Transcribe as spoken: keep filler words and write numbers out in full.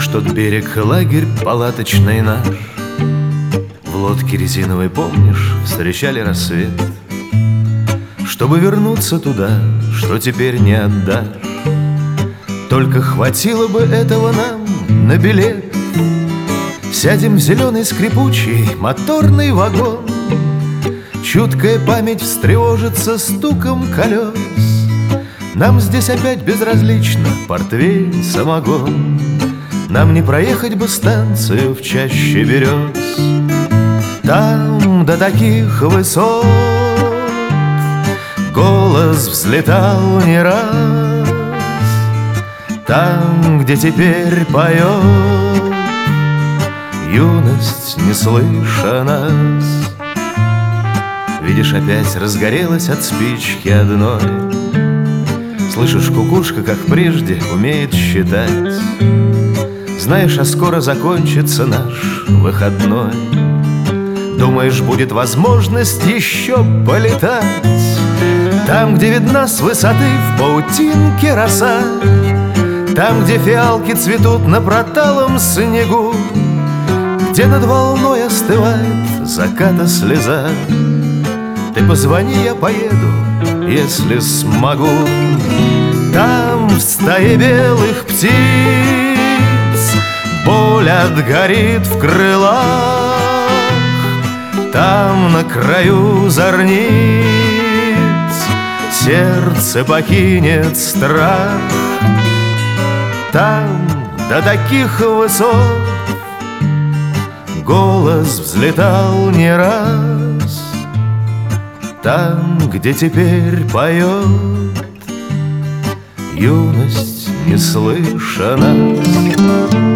Помнишь тот берег, лагерь палаточный наш? В лодке резиновой, помнишь, встречали рассвет? Чтобы вернуться туда, что теперь не отдашь. Только хватило бы этого нам на билет. Сядем в зеленый скрипучий моторный вагон. Чуткая память встревожится стуком колес. Нам здесь опять безразлично портвейн, самогон. Нам не проехать бы станцию в чаще берез. Там до таких высот голос взлетал не раз. Там, где теперь поет юность, не слыша нас. Видишь, опять разгорелась от спички одной. Слышишь, кукушка, как прежде, умеет считать. Знаешь, а скоро закончится наш выходной. Думаешь, будет возможность еще полетать там, где видна с высоты в паутинке роса. Там, где фиалки цветут на проталом снегу, где над волной остывает заката слеза. Ты позвони, я поеду, если смогу. Там в стае белых птиц боль отгорит в крылах. Там на краю зорниц сердце покинет страх. Там до таких высот голос взлетал не раз. Там, где теперь поет юность, не слыша нас.